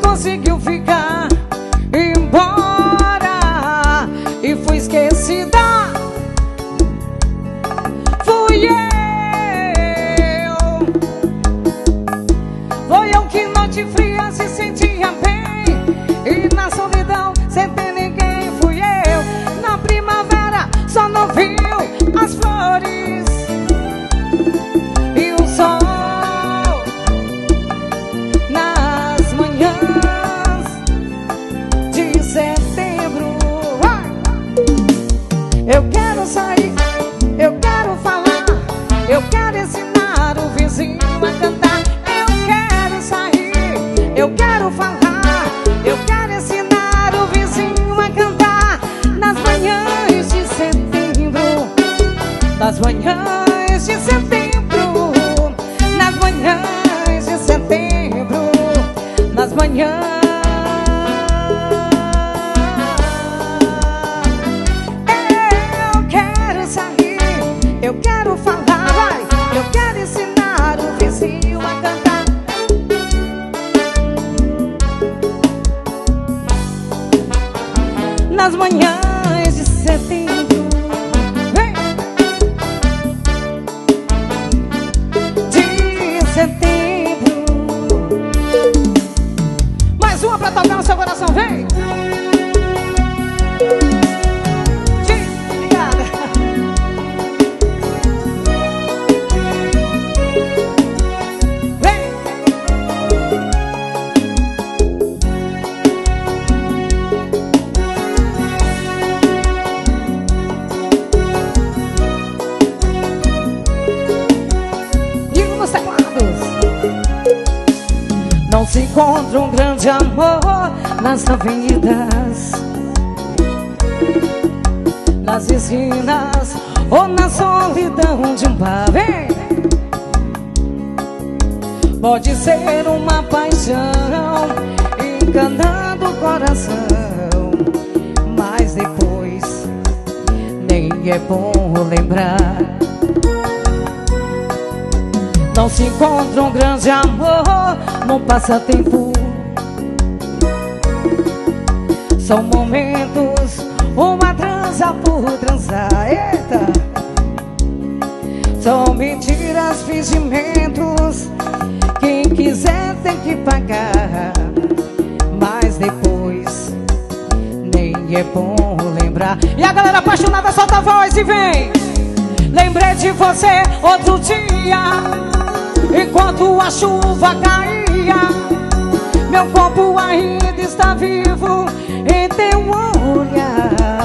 conseguiu ficar embora e fui esquecida. Fui eu. Foi eu que noite fria se sentia bem, e na solidão sem ter ninguém. Fui eu. Na primavera só não viu as flores e o sol. Nas manhãs de setembro, eu quero sair, eu quero falar, eu quero ensinar o vizinho a cantar. Eu quero sair, eu quero falar, eu quero ensinar o vizinho a cantar. Nas manhãs de setembro, nas manhãs de setembro, nas manhãs de setembro, nas manhãs. Eu quero sair, eu quero falar, vai, eu quero ensinar o vizinho a cantar. Nas manhãs de setembro, vem! De setembro. Mais uma pra tocar no seu coração, vem! Obrigada. Vem! E nos teclados. Não se encontra um grande amor nas avenidas, nas esquinas ou na solidão de um bar. Vem! Pode ser uma paixão enganando o coração, mas depois nem é bom lembrar. Não se encontra um grande amor num passatempo. São momentos, uma transa por transar. Eita! São mentiras, fingimentos. Quem quiser tem que pagar, mas depois nem é bom lembrar. E a galera apaixonada solta a voz e vem! Lembrei de você outro dia, enquanto a chuva caía. Meu corpo ainda está vivo em teu olhar.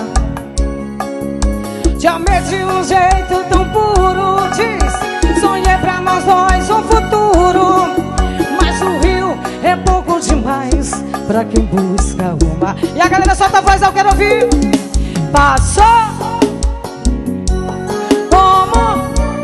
Te amei de um jeito tão puro, diz. Sonhei pra nós dois um futuro, mas o rio é pouco demais pra quem busca o mar. E a galera solta a voz, eu quero ouvir. Passou como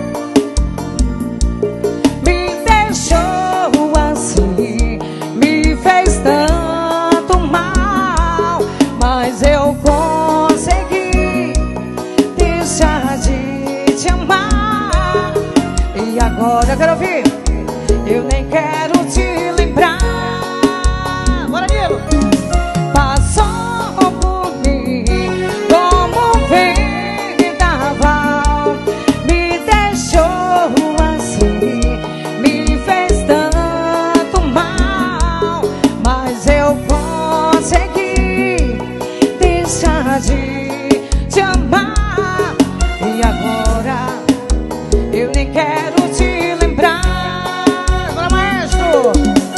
me deixou assim, me fez tanto mal, mas eu consegui deixar de te amar. E agora eu quero ouvir. Eu nem quero te lembrar. Bora, Nilo! Passou por mim como um vendaval, me deixou assim, me fez tanto mal, mas eu consegui deixar de te amar. E agora eu nem quero te lembrar. Agora, maestro!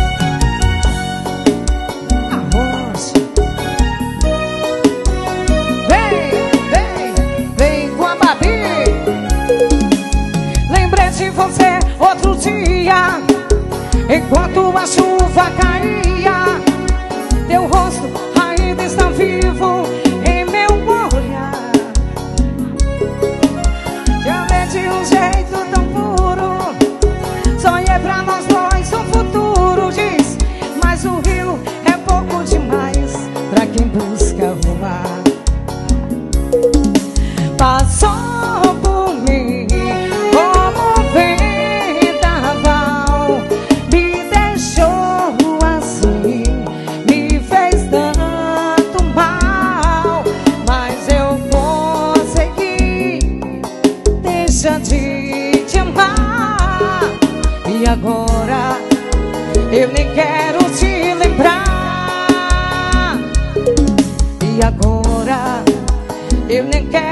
Arroz. Vem com a Babi. Lembrei de você outro dia, enquanto a chuva caía. Teu rosto ainda está vivo em meu olhar. Te amei de um jeito tão puro, sonhei pra nós dois um futuro, diz. Mas o rio é pouco demais pra quem busca o mar. Passou por mim como um vendaval, me deixou assim, eu nem quero te lembrar. E agora eu nem quero